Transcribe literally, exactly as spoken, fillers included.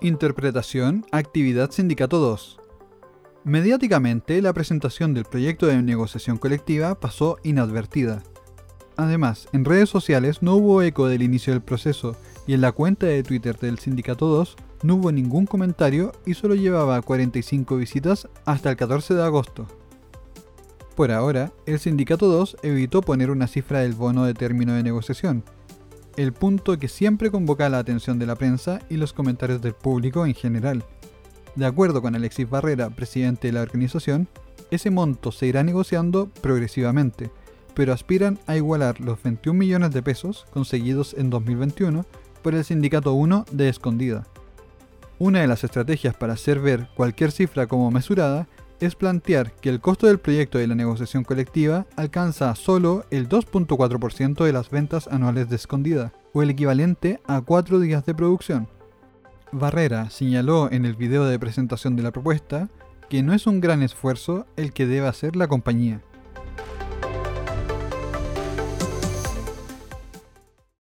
Interpretación, actividad Sindicato dos. Mediáticamente, la presentación del proyecto de negociación colectiva pasó inadvertida. Además, en redes sociales no hubo eco del inicio del proceso y en la cuenta de Twitter del Sindicato dos no hubo ningún comentario y solo llevaba cuarenta y cinco visitas hasta el catorce de agosto. Por ahora, el Sindicato dos evitó poner una cifra del bono de término de negociación, el punto que siempre convoca la atención de la prensa y los comentarios del público en general. De acuerdo con Alexis Barrera, presidente de la organización, ese monto se irá negociando progresivamente, pero aspiran a igualar los veintiún millones de pesos conseguidos en dos mil veintiuno por el Sindicato uno de Escondida. Una de las estrategias para hacer ver cualquier cifra como mesurada es plantear que el costo del proyecto de la negociación colectiva alcanza solo el dos punto cuatro por ciento de las ventas anuales de Escondida, o el equivalente a cuatro días de producción. Barrera señaló en el video de presentación de la propuesta que no es un gran esfuerzo el que debe hacer la compañía.